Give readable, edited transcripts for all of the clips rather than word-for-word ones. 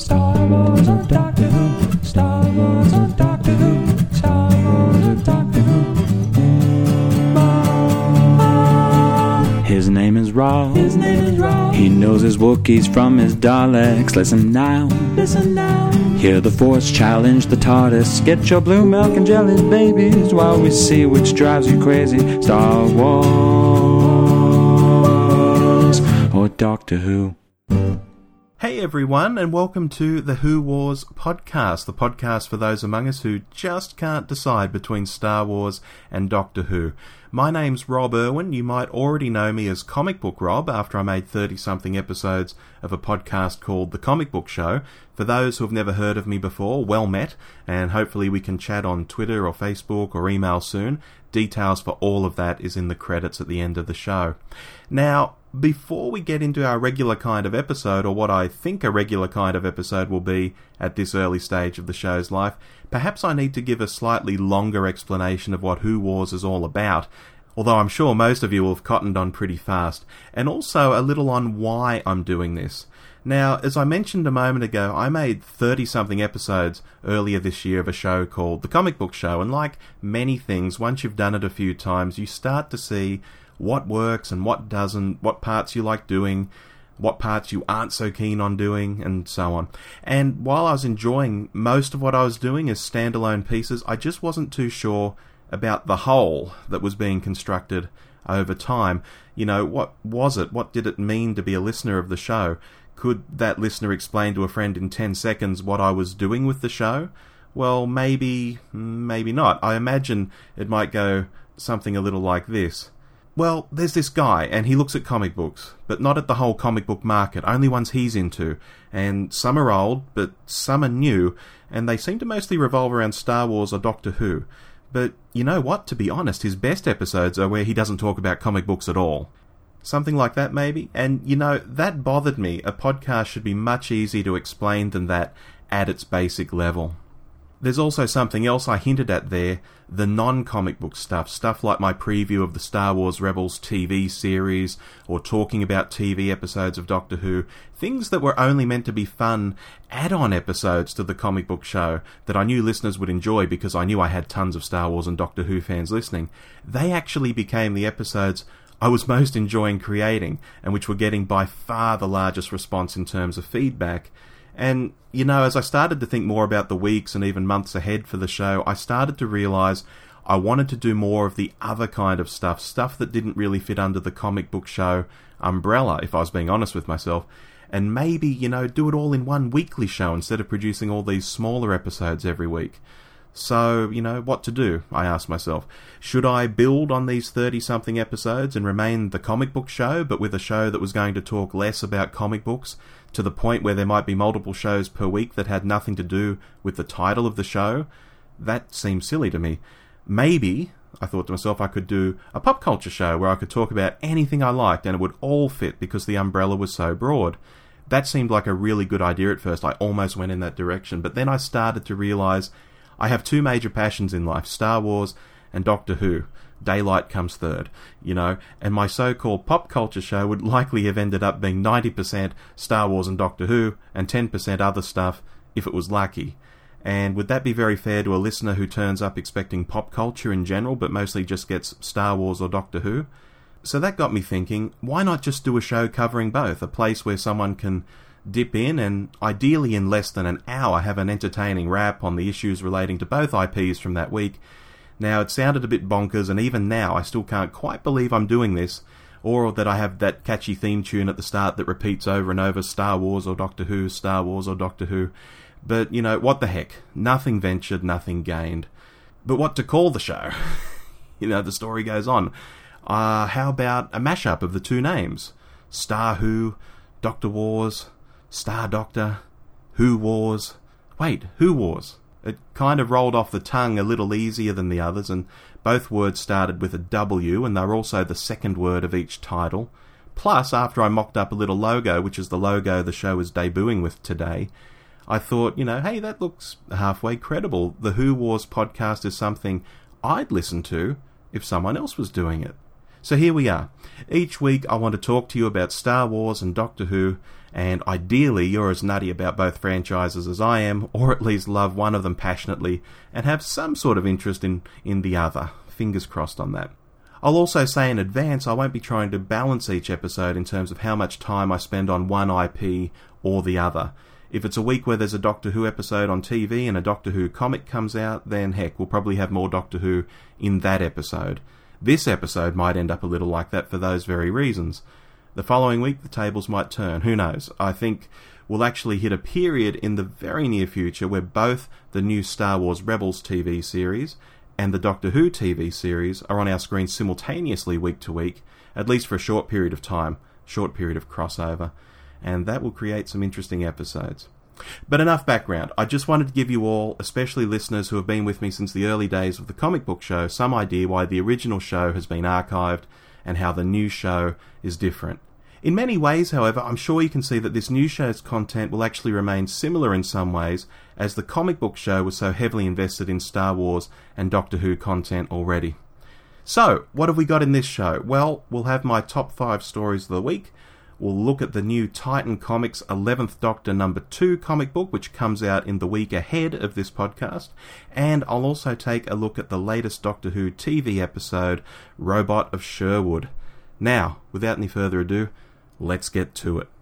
Star Wars or Doctor Who? Star Wars or Doctor Who? Star Wars or Doctor Who? His name is Rob. His name is Rob. He knows his Wookiees from his Daleks. Listen now. Listen now. Hear the Force challenge the TARDIS. Get your blue milk and jelly babies while we see which drives you crazy. Star Wars or Doctor Who. Hey everyone, and welcome to the Who Wars podcast, the podcast for those among us who just can't decide between Star Wars and Doctor Who. My name's Rob Irwin. You might already know me as Comic Book Rob after I made 30-something episodes of a podcast called The Comic Book Show. For those who have never heard of me before, well met, and hopefully we can chat on Twitter or Facebook or email soon. Details for all of that is in the credits at the end of the show. Now, before we get into our regular kind of episode, or what I think a regular kind of episode will be at this early stage of the show's life, perhaps I need to give a slightly longer explanation of what Who Wars is all about, although I'm sure most of you will have cottoned on pretty fast, and also a little on why I'm doing this. Now, as I mentioned a moment ago, I made 30-something episodes earlier this year of a show called The Comic Book Show, and like many things, once you've done it a few times, you start to see what works and what doesn't, what parts you like doing, what parts you aren't so keen on doing, and so on. And while I was enjoying most of what I was doing as standalone pieces, I just wasn't too sure about the whole that was being constructed over time. You know, what was it? What did it mean to be a listener of the show? Could that listener explain to a friend in 10 seconds what I was doing with the show? Well, maybe not. I imagine it might go something a little like this. Well, there's this guy, and he looks at comic books, but not at the whole comic book market, only ones he's into, and some are old, but some are new, and they seem to mostly revolve around Star Wars or Doctor Who. But you know what? To be honest, his best episodes are where he doesn't talk about comic books at all. Something like that, maybe? And, you know, that bothered me. A podcast should be much easier to explain than that at its basic level. There's also something else I hinted at there, the non-comic book stuff like my preview of the Star Wars Rebels TV series, or talking about TV episodes of Doctor Who, things that were only meant to be fun add-on episodes to the comic book show that I knew listeners would enjoy because I knew I had tons of Star Wars and Doctor Who fans listening. They actually became the episodes I was most enjoying creating, and which were getting by far the largest response in terms of feedback. And, you know, as I started to think more about the weeks and even months ahead for the show, I started to realise I wanted to do more of the other kind of stuff that didn't really fit under the comic book show umbrella, if I was being honest with myself, and maybe, you know, do it all in one weekly show instead of producing all these smaller episodes every week. So, you know, what to do, I asked myself. Should I build on these 30-something episodes and remain the comic book show, but with a show that was going to talk less about comic books, to the point where there might be multiple shows per week that had nothing to do with the title of the show? That seemed silly to me. Maybe, I thought to myself, I could do a pop culture show where I could talk about anything I liked and it would all fit because the umbrella was so broad. That seemed like a really good idea at first. I almost went in that direction, but then I started to realise I have two major passions in life, Star Wars and Doctor Who. Daylight comes third, you know, and my so-called pop culture show would likely have ended up being 90% Star Wars and Doctor Who and 10% other stuff if it was lucky. And would that be very fair to a listener who turns up expecting pop culture in general but mostly just gets Star Wars or Doctor Who? So that got me thinking, why not just do a show covering both, a place where someone can dip in and, ideally in less than an hour, have an entertaining wrap on the issues relating to both IPs from that week. Now, it sounded a bit bonkers, and even now I still can't quite believe I'm doing this, or that I have that catchy theme tune at the start that repeats over and over, Star Wars or Doctor Who, Star Wars or Doctor Who. But, you know, what the heck? Nothing ventured, nothing gained. But what to call the show? You know, the story goes on. How about a mashup of the two names? Star Who, Doctor Wars, Star Doctor, Who Wars. Wait, Who Wars? It kind of rolled off the tongue a little easier than the others, and both words started with a W, and they're also the second word of each title. Plus, after I mocked up a little logo, which is the logo the show is debuting with today, I thought, you know, hey, that looks halfway credible. The Who Wars podcast is something I'd listen to if someone else was doing it. So here we are. Each week I want to talk to you about Star Wars and Doctor Who, And ideally, you're as nutty about both franchises as I am, or at least love one of them passionately, and have some sort of interest in the other. Fingers crossed on that. I'll also say in advance, I won't be trying to balance each episode in terms of how much time I spend on one IP or the other. If it's a week where there's a Doctor Who episode on TV and a Doctor Who comic comes out, then heck, we'll probably have more Doctor Who in that episode. This episode might end up a little like that for those very reasons. The following week, the tables might turn. Who knows? I think we'll actually hit a period in the very near future where both the new Star Wars Rebels TV series and the Doctor Who TV series are on our screen simultaneously week to week, at least for a short period of time, short period of crossover, and that will create some interesting episodes. But enough background. I just wanted to give you all, especially listeners who have been with me since the early days of the comic book show, some idea why the original show has been archived and how the new show is different. In many ways, however, I'm sure you can see that this new show's content will actually remain similar in some ways, as the comic book show was so heavily invested in Star Wars and Doctor Who content already. So, what have we got in this show? Well, we'll have my top 5 stories of the week. We'll look at the new Titan Comics 11th Doctor number 2 comic book, which comes out in the week ahead of this podcast. And I'll also take a look at the latest Doctor Who TV episode, Robot of Sherwood. Now, without any further ado, let's get to it.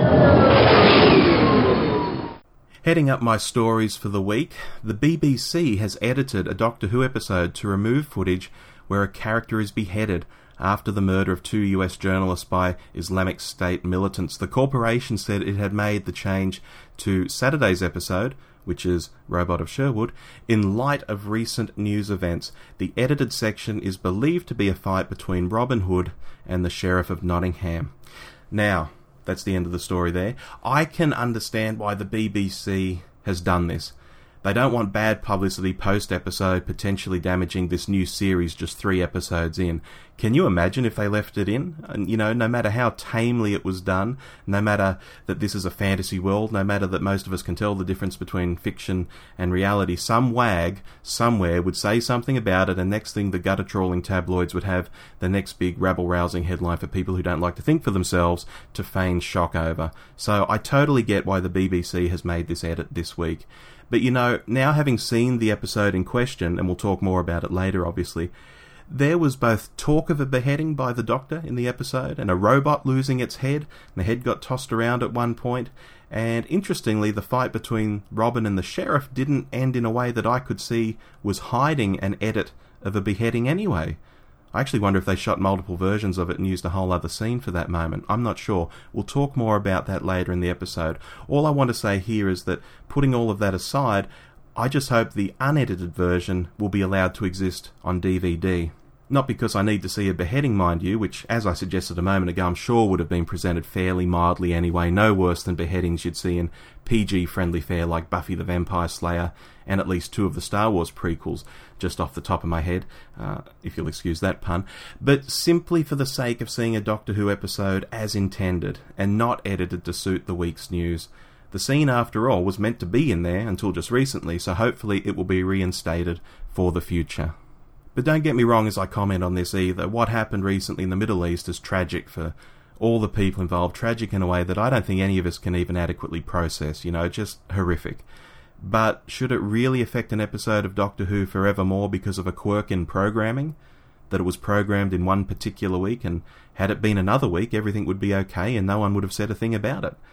Heading up my stories for the week, the BBC has edited a Doctor Who episode to remove footage where a character is beheaded after the murder of 2 US journalists by Islamic State militants. The corporation said it had made the change to Saturday's episode, which is Robot of Sherwood, in light of recent news events. The edited section is believed to be a fight between Robin Hood and the Sheriff of Nottingham. Now, that's the end of the story there. I can understand why the BBC has done this. They don't want bad publicity post-episode potentially damaging this new series just 3 episodes in. Can you imagine if they left it in? And, you know, no matter how tamely it was done, no matter that this is a fantasy world, no matter that most of us can tell the difference between fiction and reality, some wag somewhere would say something about it, and next thing the gutter-trawling tabloids would have the next big rabble-rousing headline for people who don't like to think for themselves to feign shock over. So I totally get why the BBC has made this edit this week. But you know, now having seen the episode in question, and we'll talk more about it later obviously, there was both talk of a beheading by the Doctor in the episode, and a robot losing its head, and the head got tossed around at one point, and interestingly the fight between Robin and the Sheriff didn't end in a way that I could see was hiding an edit of a beheading anyway. I actually wonder if they shot multiple versions of it and used a whole other scene for that moment. I'm not sure. We'll talk more about that later in the episode. All I want to say here is that, putting all of that aside, I just hope the unedited version will be allowed to exist on DVD. Not because I need to see a beheading, mind you, which, as I suggested a moment ago, I'm sure would have been presented fairly mildly anyway, no worse than beheadings you'd see in PG-friendly fare like Buffy the Vampire Slayer and at least 2 of the Star Wars prequels, just off the top of my head, if you'll excuse that pun, but simply for the sake of seeing a Doctor Who episode as intended, and not edited to suit the week's news. The scene, after all, was meant to be in there until just recently, so hopefully it will be reinstated for the future. But don't get me wrong as I comment on this either. What happened recently in the Middle East is tragic for all the people involved, tragic in a way that I don't think any of us can even adequately process, just horrific. But should it really affect an episode of Doctor Who forevermore because of a quirk in programming? That it was programmed in one particular week, and had it been another week, everything would be okay and no one would have said a thing about it?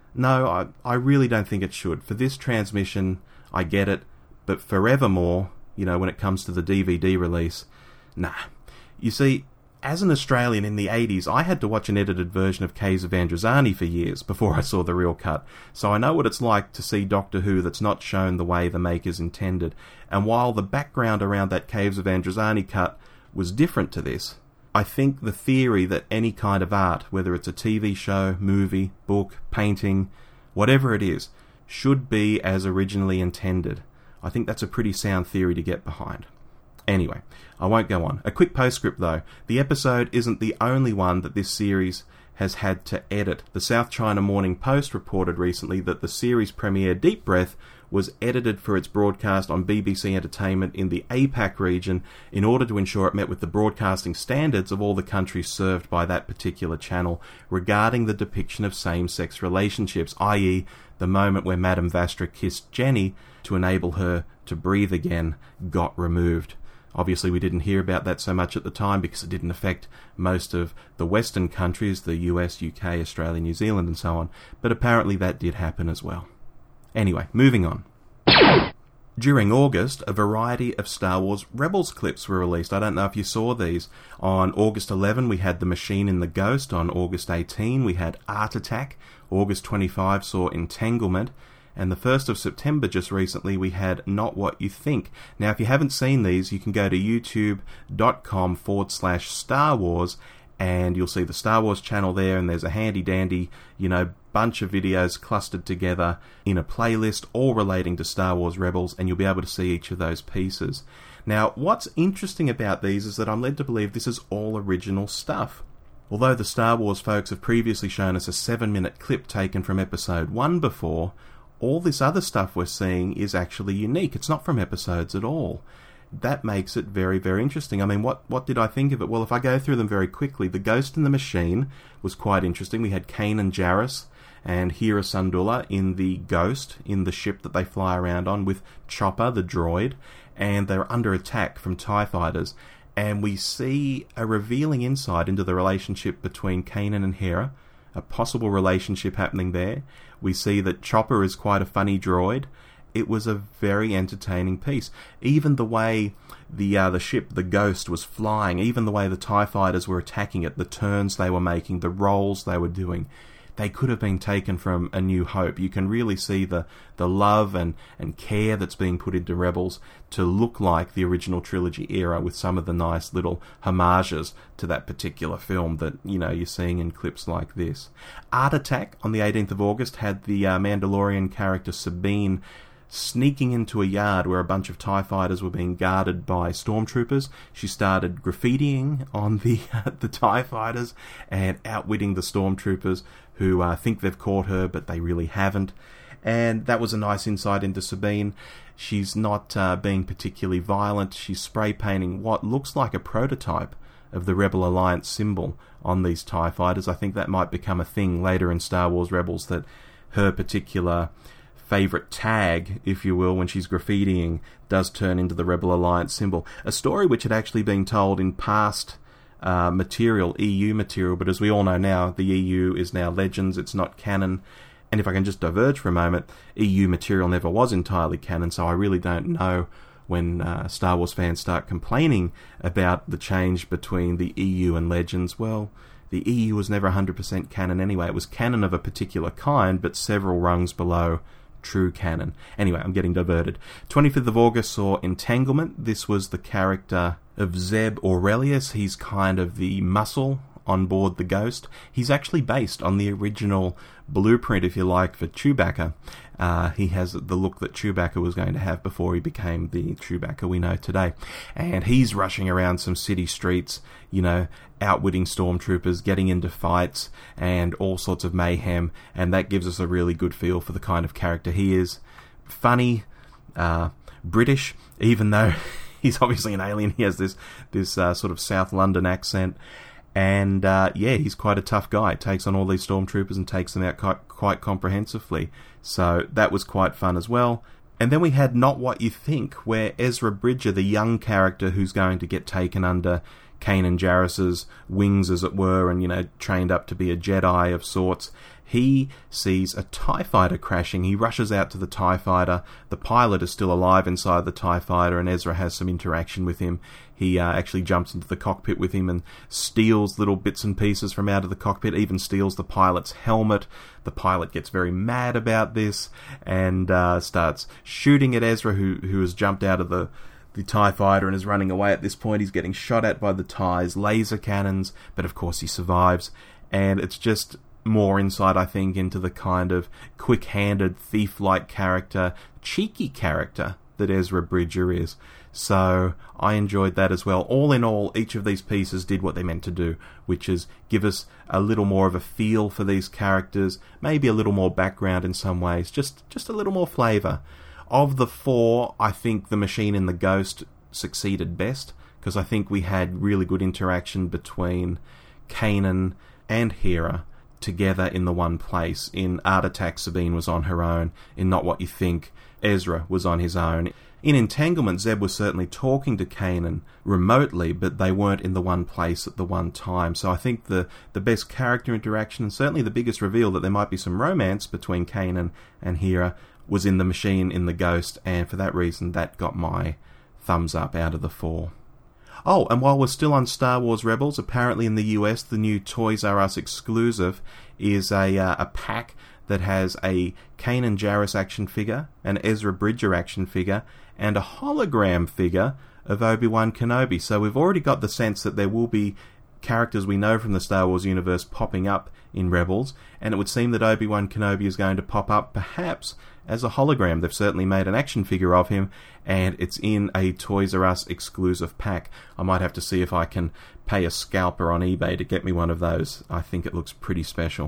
No, I really don't think it should. For this transmission, I get it, but forevermore, when it comes to the DVD release, nah. You see, as an Australian in the 80s, I had to watch an edited version of Caves of Androzani for years before I saw the real cut, so I know what it's like to see Doctor Who that's not shown the way the makers intended. And while the background around that Caves of Androzani cut was different to this, I think the theory that any kind of art, whether it's a TV show, movie, book, painting, whatever it is, should be as originally intended. I think that's a pretty sound theory to get behind. Anyway, I won't go on. A quick postscript though. The episode isn't the only one that this series has had to edit. The South China Morning Post reported recently that the series premiere Deep Breath was edited for its broadcast on BBC Entertainment in the APAC region in order to ensure it met with the broadcasting standards of all the countries served by that particular channel regarding the depiction of same-sex relationships, i.e. the moment where Madame Vastra kissed Jenny to enable her to breathe again got removed. Obviously, we didn't hear about that so much at the time because it didn't affect most of the Western countries, the US, UK, Australia, New Zealand, and so on, but apparently that did happen as well. Anyway, moving on. During August, a variety of Star Wars Rebels clips were released. I don't know if you saw these. On August 11, we had The Machine in the Ghost. On August 18, we had Art Attack. August 25 saw Entanglement. And the 1st of September, just recently, we had Not What You Think. Now, if you haven't seen these, you can go to youtube.com/Star Wars, and you'll see the Star Wars channel there, and there's a handy-dandy, bunch of videos clustered together in a playlist, all relating to Star Wars Rebels, and you'll be able to see each of those pieces. Now, what's interesting about these is that I'm led to believe this is all original stuff. Although the Star Wars folks have previously shown us a 7-minute clip taken from Episode 1 before, all this other stuff we're seeing is actually unique. It's not from episodes at all. That makes it very, very interesting. I mean, what did I think of it? Well, if I go through them very quickly, The Ghost in the Machine was quite interesting. We had Kanan Jarrus and Hera Syndulla in the Ghost, in the ship that they fly around on, with Chopper, the droid, and they're under attack from TIE fighters. And we see a revealing insight into the relationship between Kanan and Hera, a possible relationship happening there. We see that Chopper is quite a funny droid. It was a very entertaining piece. Even the way the ship, the Ghost, was flying, even the way the TIE fighters were attacking it, the turns they were making, the rolls they were doing, they could have been taken from A New Hope. You can really see the love and care that's being put into Rebels to look like the original trilogy era, with some of the nice little homages to that particular film that, you're seeing in clips like this. Art Attack on the 18th of August had the Mandalorian character Sabine sneaking into a yard where a bunch of TIE fighters were being guarded by stormtroopers. She started graffitiing on the TIE fighters and outwitting the stormtroopers who think they've caught her, but they really haven't. And that was a nice insight into Sabine. She's not being particularly violent. She's spray painting what looks like a prototype of the Rebel Alliance symbol on these TIE fighters. I think that might become a thing later in Star Wars Rebels, that her particular favourite tag, if you will, when she's graffitiing, does turn into the Rebel Alliance symbol. A story which had actually been told in past material, EU material, but as we all know now, the EU is now Legends, it's not canon. And if I can just diverge for a moment, EU material never was entirely canon, so I really don't know when Star Wars fans start complaining about the change between the EU and Legends. Well, the EU was never 100% canon anyway. It was canon of a particular kind, but several rungs below true canon. Anyway, I'm getting diverted. 25th of August saw Entanglement. This was the character of Zeb Orrelios. He's kind of the muscle on board the Ghost. He's actually based on the original blueprint, if you like, for Chewbacca. He has the look that Chewbacca was going to have before he became the Chewbacca we know today. And he's rushing around some city streets, outwitting stormtroopers, getting into fights, and all sorts of mayhem. And that gives us a really good feel for the kind of character he is. Funny, British, even though he's obviously an alien. He has this sort of South London accent. And, he's quite a tough guy. Takes on all these stormtroopers and takes them out quite comprehensively. So that was quite fun as well. And then we had Not What You Think, where Ezra Bridger, the young character who's going to get taken under Kanan Jarrus's wings, as it were, and, trained up to be a Jedi of sorts, he sees a TIE fighter crashing. He rushes out to the TIE fighter. The pilot is still alive inside the TIE fighter, and Ezra has some interaction with him. He actually jumps into the cockpit with him and steals little bits and pieces from out of the cockpit, even steals the pilot's helmet. The pilot gets very mad about this and starts shooting at Ezra, who has jumped out of the TIE fighter and is running away at this point. He's getting shot at by the TIE's laser cannons, but of course he survives. And it's just more insight, I think, into the kind of quick-handed, thief-like character, cheeky character that Ezra Bridger is. So I enjoyed that as well. All in all, each of these pieces did what they meant to do, which is give us a little more of a feel for these characters, maybe a little more background in some ways, just a little more flavour. Of the four, I think The Machine and the Ghost succeeded best, because I think we had really good interaction between Kanan and Hera together in the one place. In Art Attack, Sabine was on her own. In Not What You Think, Ezra was on his own. In Entanglement, Zeb was certainly talking to Kanan remotely, but they weren't in the one place at the one time. So I think the best character interaction, and certainly the biggest reveal that there might be some romance between Kanan and Hera, was in The Machine, in the Ghost, and for that reason that got my thumbs up out of the four. Oh, and while we're still on Star Wars Rebels, apparently in the US the new Toys R Us exclusive is a pack that has a Kanan Jarrus action figure, an Ezra Bridger action figure, and a hologram figure of Obi-Wan Kenobi. So we've already got the sense that there will be characters we know from the Star Wars universe popping up in Rebels, and it would seem that Obi-Wan Kenobi is going to pop up perhaps as a hologram. They've certainly made an action figure of him, and it's in a Toys R Us exclusive pack. I might have to see if I can pay a scalper on eBay to get me one of those. I think it looks pretty special.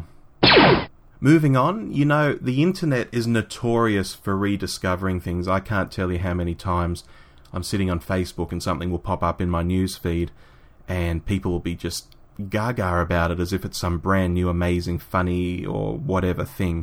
Moving on, you know, the internet is notorious for rediscovering things. I can't tell you how many times I'm sitting on Facebook and something will pop up in my news feed and people will be just gaga about it as if it's some brand new, amazing, funny or whatever thing.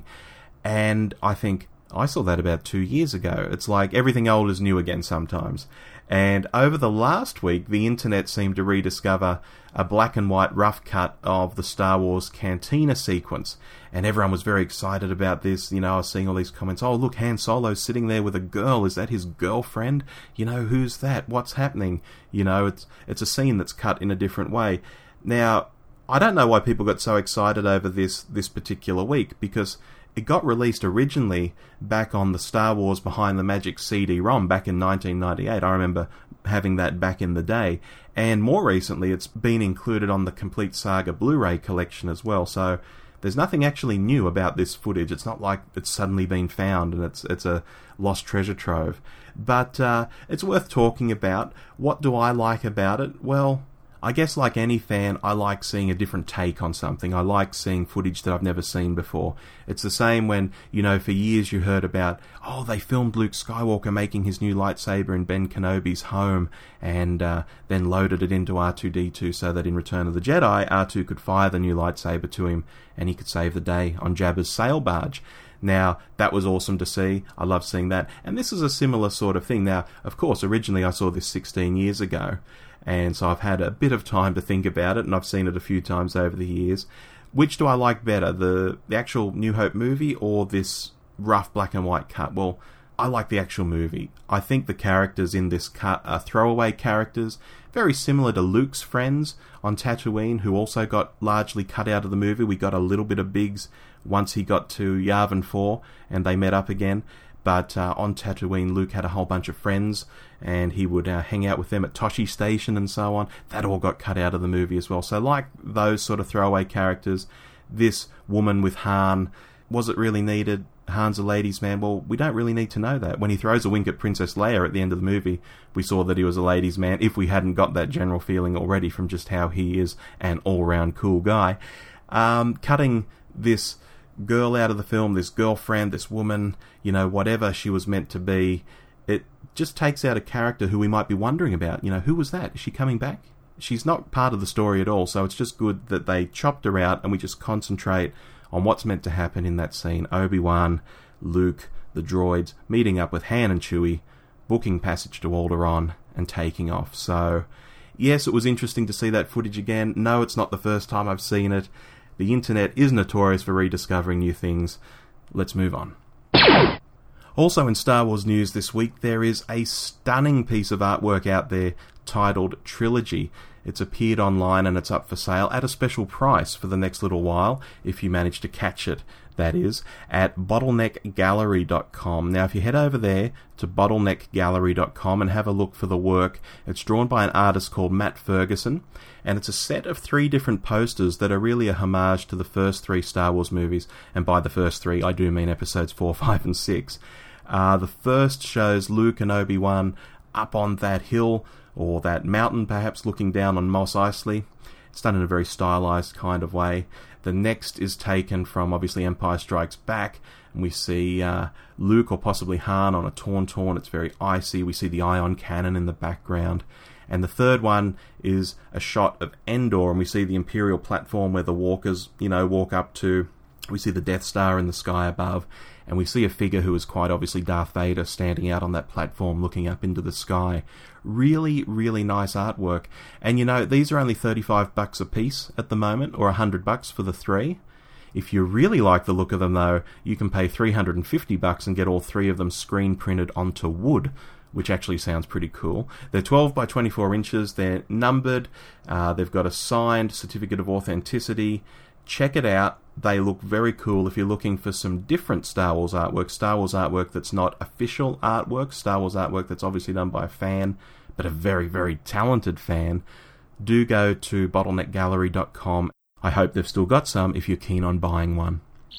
And I think, I saw that about 2 years ago. It's like everything old is new again sometimes. And over the last week, the internet seemed to rediscover a black and white rough cut of the Star Wars Cantina sequence. And everyone was very excited about this. You know, I was seeing all these comments. Oh, look, Han Solo's sitting there with a girl. Is that his girlfriend? You know, who's that? What's happening? You know, it's a scene that's cut in a different way. Now, I don't know why people got so excited over this particular week, because it got released originally back on the Star Wars Behind the Magic CD-ROM back in 1998. I remember having that back in the day. And more recently, it's been included on the Complete Saga Blu-ray collection as well. So there's nothing actually new about this footage. It's not like it's suddenly been found and it's a lost treasure trove. But it's worth talking about. What do I like about it? Well, I guess like any fan, I like seeing a different take on something. I like seeing footage that I've never seen before. It's the same when, you know, for years you heard about, oh, they filmed Luke Skywalker making his new lightsaber in Ben Kenobi's home and then loaded it into R2-D2 so that in Return of the Jedi, R2 could fire the new lightsaber to him and he could save the day on Jabba's sail barge. Now, that was awesome to see. I love seeing that. And this is a similar sort of thing. Now, of course, originally I saw this 16 years ago. And so I've had a bit of time to think about it, and I've seen it a few times over the years. Which do I like better, the actual New Hope movie or this rough black and white cut? Well, I like the actual movie. I think the characters in this cut are throwaway characters, very similar to Luke's friends on Tatooine, who also got largely cut out of the movie. We got a little bit of Biggs once he got to Yavin 4, and they met up again. But on Tatooine, Luke had a whole bunch of friends, and he would hang out with them at Tosche Station and so on. That all got cut out of the movie as well. So like those sort of throwaway characters, this woman with Han, was it really needed? Han's a ladies' man. Well, we don't really need to know that. When he throws a wink at Princess Leia at the end of the movie, we saw that he was a ladies' man, if we hadn't got that general feeling already from just how he is an all-round cool guy. Cutting this girl out of the film, this girlfriend, this woman, you know, whatever she was meant to be, it just takes out a character who we might be wondering about. You know, who was that? Is she coming back? She's not part of the story at all, so it's just good that they chopped her out and we just concentrate on what's meant to happen in that scene. Obi-Wan, Luke, the droids, meeting up with Han and Chewie, booking passage to Alderaan, and taking off. So, yes, it was interesting to see that footage again. No, it's not the first time I've seen it. The internet is notorious for rediscovering new things. Let's move on. Also in Star Wars news this week, there is a stunning piece of artwork out there titled Trilogy. It's appeared online and it's up for sale at a special price for the next little while, if you manage to catch it, that is, at bottleneckgallery.com. Now, if you head over there to bottleneckgallery.com and have a look for the work, it's drawn by an artist called Matt Ferguson, and it's a set of 3 different posters that are really a homage to the first 3 Star Wars movies, and by the first 3, I do mean episodes 4, 5, and 6. The first shows Luke and Obi-Wan up on that hill, or that mountain perhaps, looking down on Mos Eisley. It's done in a very stylized kind of way. The next is taken from, obviously, Empire Strikes Back, and we see Luke or possibly Han on a Tauntaun. It's very icy. We see the ion cannon in the background. And the third one is a shot of Endor, and we see the Imperial platform where the walkers, walk up to. We see the Death Star in the sky above, and we see a figure who is quite obviously Darth Vader standing out on that platform looking up into the sky. Really, really nice artwork. And these are only $35 a piece at the moment, or $100 for the 3. If you really like the look of them, though, you can pay $350 and get all 3 of them screen printed onto wood, which actually sounds pretty cool. They're 12 by 24 inches, they're numbered, they've got a signed certificate of authenticity. Check it out. They look very cool if you're looking for some different Star Wars artwork that's not official artwork, Star Wars artwork that's obviously done by a fan, but a very, very talented fan. Do go to bottleneckgallery.com. I hope they've still got some if you're keen on buying one.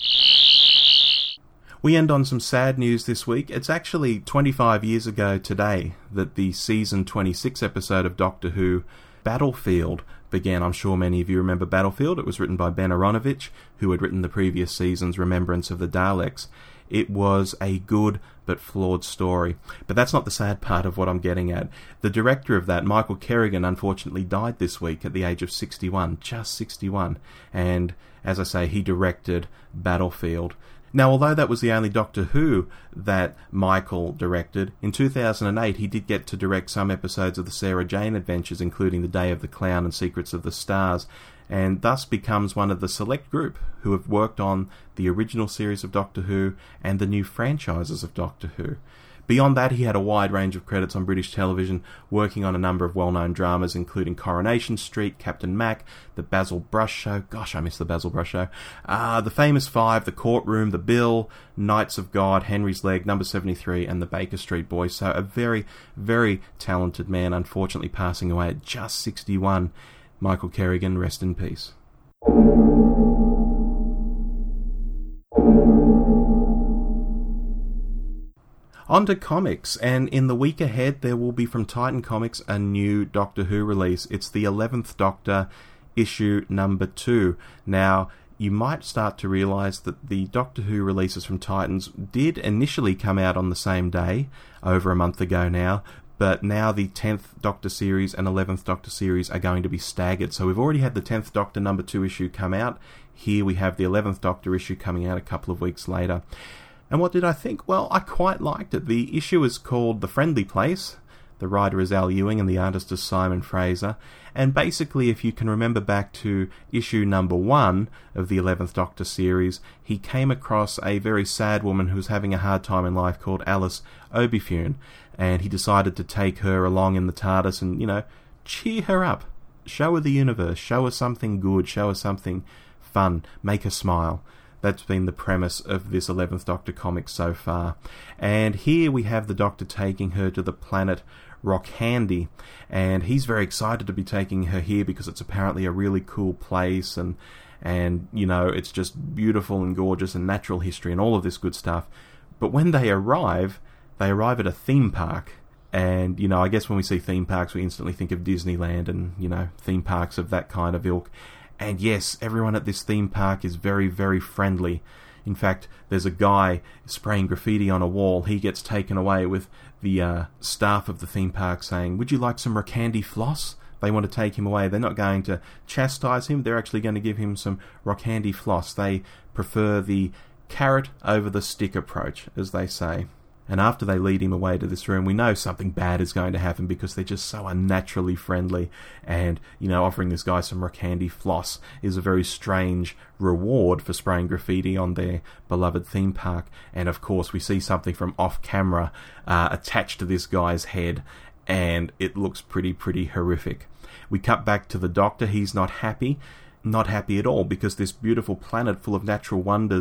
We end on some sad news this week. It's actually 25 years ago today that the season 26 episode of Doctor Who, Battlefield, began. I'm sure many of you remember Battlefield. It was written by Ben Aronovich, who had written the previous season's Remembrance of the Daleks. It was a good but flawed story. But that's not the sad part of what I'm getting at. The director of that, Michael Kerrigan, unfortunately died this week at the age of 61, just 61. And, as I say, he directed Battlefield. Now, although that was the only Doctor Who that Michael directed, in 2008 he did get to direct some episodes of the Sarah Jane Adventures, including The Day of the Clown and Secrets of the Stars, and thus becomes one of the select group who have worked on the original series of Doctor Who and the new franchises of Doctor Who. Beyond that, he had a wide range of credits on British television, working on a number of well-known dramas, including Coronation Street, Captain Mac, The Basil Brush Show. Gosh, I miss The Basil Brush Show. The Famous Five, The Courtroom, The Bill, Knights of God, Henry's Leg, Number 73, and The Baker Street Boys. So a very, very talented man, unfortunately passing away at just 61. Michael Kerrigan, rest in peace. On to comics, and in the week ahead there will be from Titan Comics a new Doctor Who release. It's the 11th Doctor, issue number 2. Now, you might start to realise that the Doctor Who releases from Titans did initially come out on the same day, over a month ago now, but now the 10th Doctor series and 11th Doctor series are going to be staggered. So we've already had the 10th Doctor number 2 issue come out. Here we have the 11th Doctor issue coming out a couple of weeks later. And what did I think? Well, I quite liked it. The issue is called The Friendly Place. The writer is Al Ewing and the artist is Simon Fraser. And basically, if you can remember back to issue number 1 of the 11th Doctor series, he came across a very sad woman who was having a hard time in life called Alice Obifune. And he decided to take her along in the TARDIS and, cheer her up. Show her the universe. Show her something good. Show her something fun. Make her smile. That's been the premise of this 11th Doctor comic so far. And here we have the Doctor taking her to the planet Rockhandy. And he's very excited to be taking her here because it's apparently a really cool place and it's just beautiful and gorgeous and natural history and all of this good stuff. But when they arrive at a theme park. And, I guess when we see theme parks, we instantly think of Disneyland and, theme parks of that kind of ilk. And yes, everyone at this theme park is very, very friendly. In fact, there's a guy spraying graffiti on a wall. He gets taken away with the staff of the theme park saying, "Would you like some Rockhandy floss?" They want to take him away. They're not going to chastise him. They're actually going to give him some Rockhandy floss. They prefer the carrot over the stick approach, as they say. And after they lead him away to this room, we know something bad is going to happen because they're just so unnaturally friendly. And, offering this guy some Rockhandy floss is a very strange reward for spraying graffiti on their beloved theme park. And, of course, we see something from off-camera attached to this guy's head, and it looks pretty horrific. We cut back to the Doctor. He's not happy at all, because this beautiful planet full of natural wonders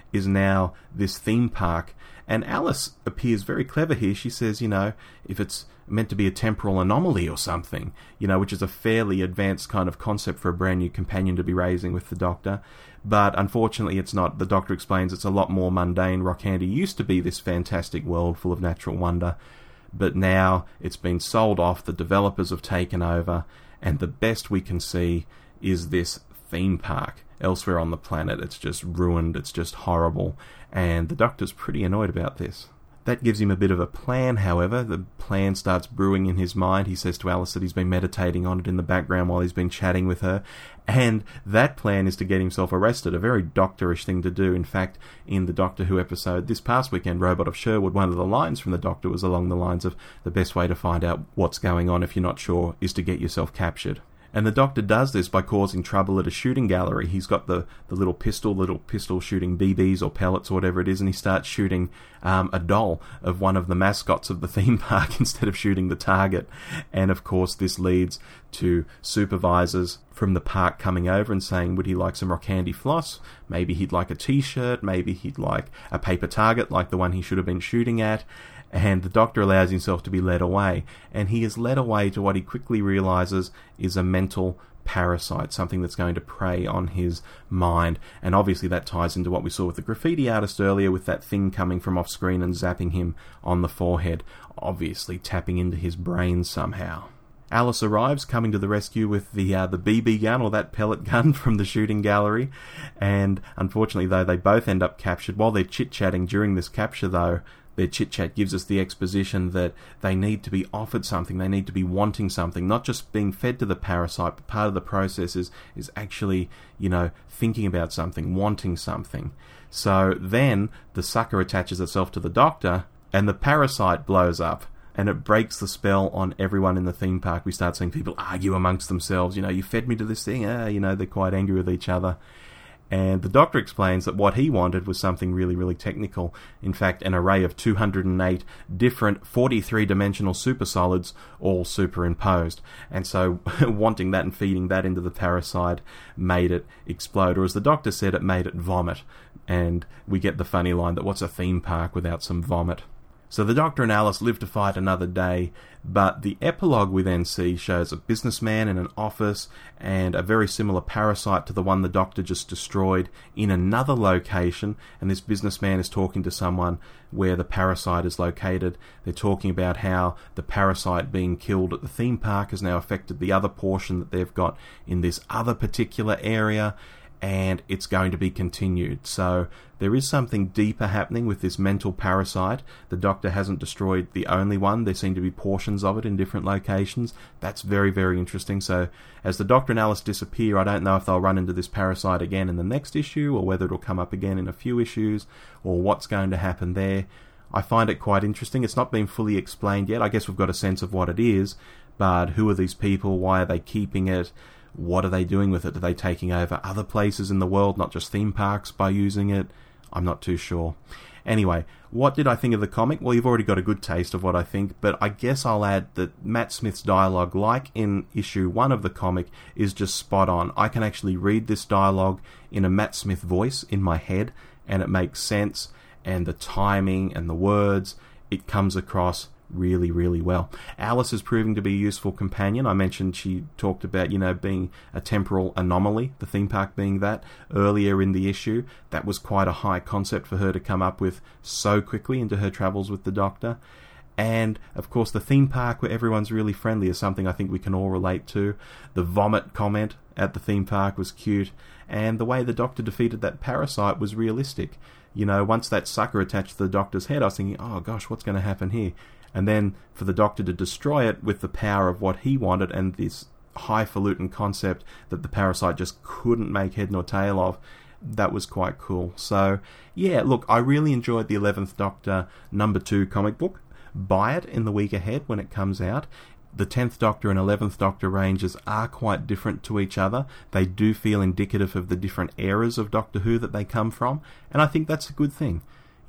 is now this theme park. And Alice appears very clever here. She says, if it's meant to be a temporal anomaly or something, which is a fairly advanced kind of concept for a brand new companion to be raising with the Doctor. But unfortunately it's not. The Doctor explains it's a lot more mundane. Rockhandy used to be this fantastic world full of natural wonder, but now it's been sold off, the developers have taken over, and the best we can see is this theme park. Elsewhere on the planet it's just ruined, it's just horrible, and the Doctor's pretty annoyed about this. That gives him a bit of a plan, however. The plan starts brewing in his mind. He says to Alice that he's been meditating on it in the background while he's been chatting with her. And that plan is to get himself arrested, a very Doctorish thing to do. In fact, in the Doctor Who episode this past weekend, Robot of Sherwood, one of the lines from the Doctor was along the lines of, the best way to find out what's going on if you're not sure is to get yourself captured. And the Doctor does this by causing trouble at a shooting gallery. He's got the little pistol shooting BBs or pellets or whatever it is, and he starts shooting a doll of one of the mascots of the theme park instead of shooting the target. And of course this leads to supervisors from the park coming over and saying, would he like some Rockhandy floss? Maybe he'd like a t-shirt, maybe he'd like a paper target like the one he should have been shooting at. And the Doctor allows himself to be led away, and he is led away to what he quickly realises is a mental parasite, something that's going to prey on his mind. And obviously that ties into what we saw with the graffiti artist earlier, with that thing coming from off screen and zapping him on the forehead, obviously tapping into his brain somehow. Alice arrives, coming to the rescue with the BB gun, or that pellet gun from the shooting gallery, and unfortunately though they both end up captured. While they're chit-chatting during this capture though, their chit-chat gives us the exposition that they need to be offered something, they need to be wanting something, not just being fed to the parasite, but part of the process is actually, thinking about something, wanting something. So then the sucker attaches itself to the Doctor, and the parasite blows up, and it breaks the spell on everyone in the theme park. We start seeing people argue amongst themselves, you fed me to this thing, they're quite angry with each other. And the Doctor explains that what he wanted was something really, really technical. In fact, an array of 208 different 43-dimensional supersolids all superimposed. And so wanting that and feeding that into the parasite made it explode. Or as the Doctor said, it made it vomit. And we get the funny line that what's a theme park without some vomit? So the Doctor and Alice live to fight another day, but the epilogue we then see shows a businessman in an office and a very similar parasite to the one the Doctor just destroyed in another location, and this businessman is talking to someone where the parasite is located. They're talking about how the parasite being killed at the theme park has now affected the other portion that they've got in this other particular area, and it's going to be continued. So there is something deeper happening with this mental parasite. The Doctor hasn't destroyed the only one. There seem to be portions of it in different locations. That's very, very interesting. So as the Doctor and Alice disappear, I don't know if they'll run into this parasite again in the next issue, or whether it'll come up again in a few issues, or what's going to happen there. I find it quite interesting. It's not been fully explained yet. I guess we've got a sense of what it is, but who are these people? Why are they keeping it? What are they doing with it? Are they taking over other places in the world, not just theme parks, by using it? I'm not too sure. Anyway, what did I think of the comic? Well, you've already got a good taste of what I think, but I guess I'll add that Matt Smith's dialogue, like in issue 1 of the comic, is just spot on. I can actually read this dialogue in a Matt Smith voice in my head, and it makes sense, and the timing and the words, it comes across really, really well. Alice is proving to be a useful companion. I mentioned she talked about, being a temporal anomaly, the theme park being that, earlier in the issue. That was quite a high concept for her to come up with so quickly into her travels with the Doctor. And, of course, the theme park where everyone's really friendly is something I think we can all relate to. The vomit comment at the theme park was cute, and the way the Doctor defeated that parasite was realistic. Once that sucker attached to the Doctor's head, I was thinking, oh gosh, what's going to happen here? And then for the Doctor to destroy it with the power of what he wanted and this highfalutin concept that the parasite just couldn't make head nor tail of, that was quite cool. So, yeah, look, I really enjoyed the 11th Doctor #2 comic book. Buy it in the week ahead when it comes out. The 10th Doctor and 11th Doctor ranges are quite different to each other. They do feel indicative of the different eras of Doctor Who that they come from, and I think that's a good thing.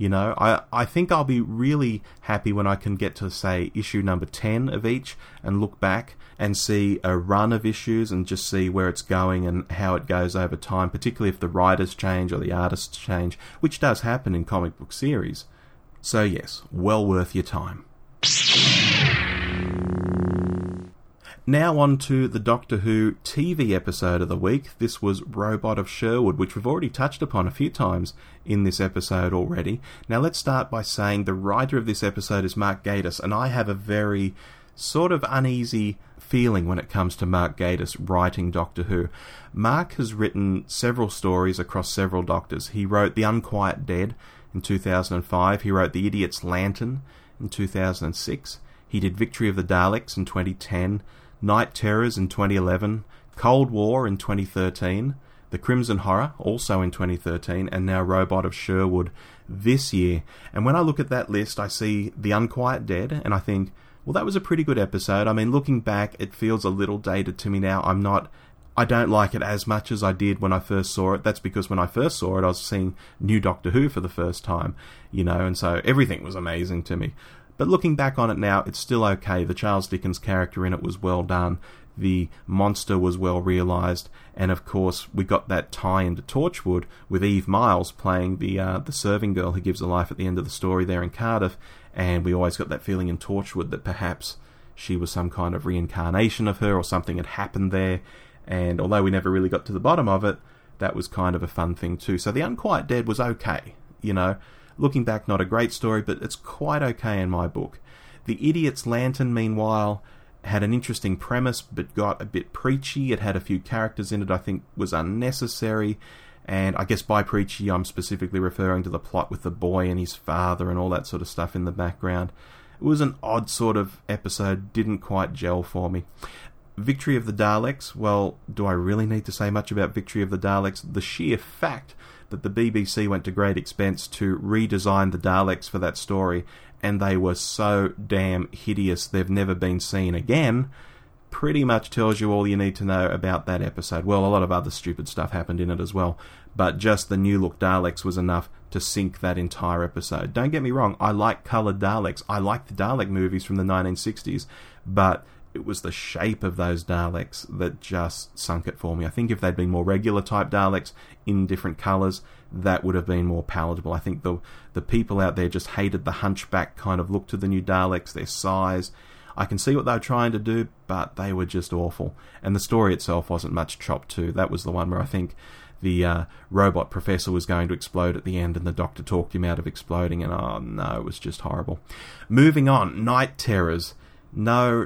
You know, I think I'll be really happy when I can get to, say, issue number 10 of each and look back and see a run of issues and just see where it's going and how it goes over time, particularly if the writers change or the artists change, which does happen in comic book series. So yes, well worth your time. Now on to the Doctor Who TV episode of the week. This was Robot of Sherwood, which we've already touched upon a few times in this episode already. Now let's start by saying the writer of this episode is Mark Gatiss, and I have a very sort of uneasy feeling when it comes to Mark Gatiss writing Doctor Who. Mark has written several stories across several Doctors. He wrote The Unquiet Dead in 2005. He wrote The Idiot's Lantern in 2006. He did Victory of the Daleks in 2010. Night Terrors in 2011, Cold War in 2013, The Crimson Horror also in 2013, and now Robot of Sherwood this year. And when I look at that list, I see The Unquiet Dead, and I think, well, that was a pretty good episode. I mean, looking back, it feels a little dated to me now. I don't like it as much as I did when I first saw it. That's because when I first saw it, I was seeing new Doctor Who for the first time, you know, and so everything was amazing to me. But looking back on it now, it's still okay. The Charles Dickens character in it was well done. The monster was well realised. And of course, we got that tie into Torchwood with Eve Miles playing the serving girl who gives her life at the end of the story there in Cardiff. And we always got that feeling in Torchwood that perhaps she was some kind of reincarnation of her or something had happened there. And although we never really got to the bottom of it, that was kind of a fun thing too. So The Unquiet Dead was okay, you know. Looking back, not a great story, but it's quite okay in my book. The Idiot's Lantern, meanwhile, had an interesting premise, but got a bit preachy. It had a few characters in it I think was unnecessary, and I guess by preachy I'm specifically referring to the plot with the boy and his father and all that sort of stuff in the background. It was an odd sort of episode, didn't quite gel for me. Victory of the Daleks, well, do I really need to say much about Victory of the Daleks? The sheer fact that the BBC went to great expense to redesign the Daleks for that story, and they were so damn hideous they've never been seen again, pretty much tells you all you need to know about that episode. Well, a lot of other stupid stuff happened in it as well, but just the new look Daleks was enough to sink that entire episode. Don't get me wrong, I like coloured Daleks. I like the Dalek movies from the 1960s, but it was the shape of those Daleks that just sunk it for me. I think if they'd been more regular type Daleks in different colours, that would have been more palatable. I think the people out there just hated the hunchback kind of look to the new Daleks, their size. I can see what they were trying to do, but they were just awful. And the story itself wasn't much chopped too. That was the one where I think the robot professor was going to explode at the end and the Doctor talked him out of exploding, and oh no, it was just horrible. Moving on, Night Terrors. No.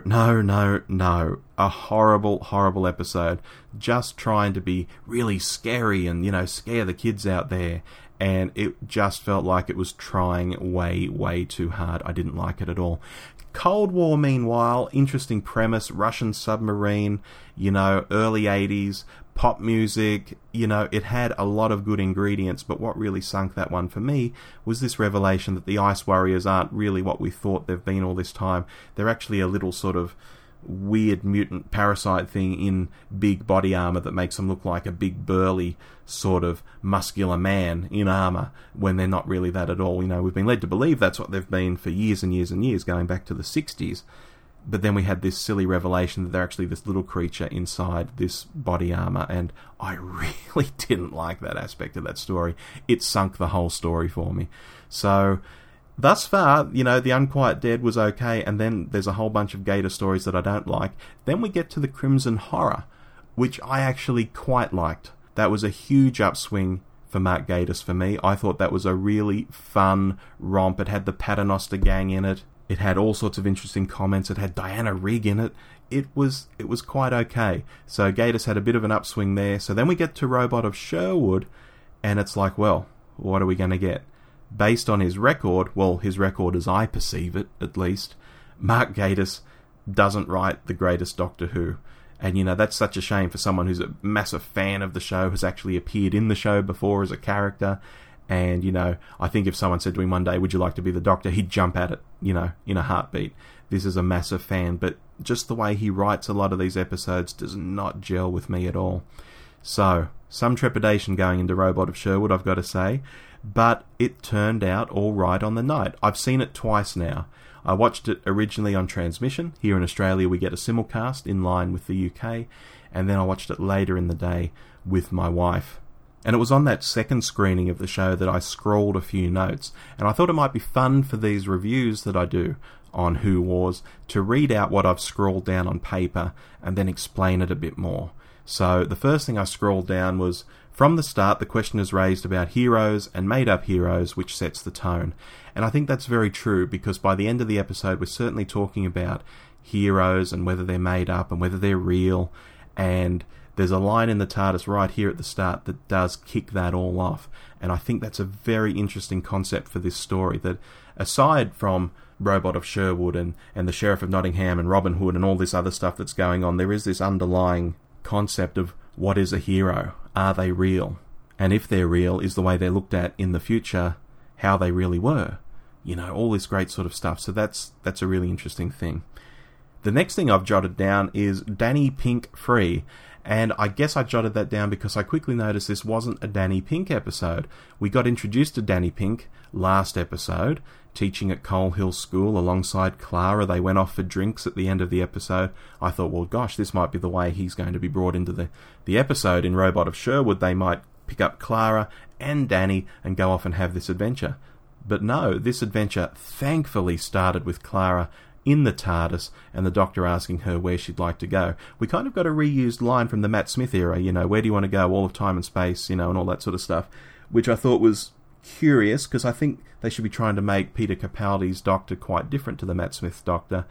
A horrible, horrible episode. Just trying to be really scary and, you know, scare the kids out there. And it just felt like it was trying way, way too hard. I didn't like it at all. Cold War, meanwhile, interesting premise, Russian submarine, you know, early 80s, pop music, you know, it had a lot of good ingredients, but what really sunk that one for me was this revelation that the Ice Warriors aren't really what we thought they've been all this time. They're actually a little sort of weird mutant parasite thing in big body armour that makes them look like a big burly sort of muscular man in armour when they're not really that at all. You know, we've been led to believe that's what they've been for years and years and years, going back to the 60s. But then we had this silly revelation that they're actually this little creature inside this body armour, and I really didn't like that aspect of that story. It sunk the whole story for me. So thus far, you know, The Unquiet Dead was okay, and then there's a whole bunch of Gator stories that I don't like. Then we get to The Crimson Horror, which I actually quite liked. That was a huge upswing for Mark Gatiss for me. I thought that was a really fun romp. It had the Paternoster Gang in it. It had all sorts of interesting comments. It had Diana Rigg in it. It was quite okay. So Gatiss had a bit of an upswing there. So then we get to Robot of Sherwood, and it's like, well, what are we going to get? Based on his record, well, his record as I perceive it, at least, Mark Gatiss doesn't write the greatest Doctor Who. And, you know, that's such a shame for someone who's a massive fan of the show, has actually appeared in the show before as a character. And, you know, I think if someone said to him one day, would you like to be the Doctor, he'd jump at it, you know, in a heartbeat. This is a massive fan, but just the way he writes a lot of these episodes does not gel with me at all. So, some trepidation going into Robot of Sherwood, I've got to say. but it turned out all right on the night. I've seen it twice now. I watched it originally on transmission. Here in Australia we get a simulcast in line with the UK, and then I watched it later in the day with my wife. And it was on that second screening of the show that I scrawled a few notes, and I thought it might be fun for these reviews that I do on Who Wars to read out what I've scrawled down on paper and then explain it a bit more. So the first thing I scrawled down was, from the start the question is raised about heroes and made-up heroes, which sets the tone. And I think that's very true, because by the end of the episode we're certainly talking about heroes and whether they're made up and whether they're real, and there's a line in the TARDIS right here at the start that does kick that all off. And I think that's a very interesting concept for this story, that aside from Robot of Sherwood and the Sheriff of Nottingham and Robin Hood and all this other stuff that's going on, there is this underlying concept of what is a hero? Are they real? And if they're real, is the way they're looked at in the future how they really were? You know, all this great sort of stuff. So that's a really interesting thing. The next thing I've jotted down is Danny Pink free. And I guess I jotted that down because I quickly noticed this wasn't a Danny Pink episode. We got introduced to Danny Pink last episode, teaching at Coal Hill School alongside Clara. They went off for drinks at the end of the episode. I thought, well, gosh, this might be the way he's going to be brought into the episode. In Robot of Sherwood, they might pick up Clara and Danny and go off and have this adventure. But no, this adventure thankfully started with Clara in the TARDIS and the Doctor asking her where she'd like to go. We kind of got a reused line from the Matt Smith era, you know, where do you want to go, all of time and space, you know, and all that sort of stuff, which I thought was curious, because I think they should be trying to make Peter Capaldi's Doctor quite different to the Matt Smith Doctor,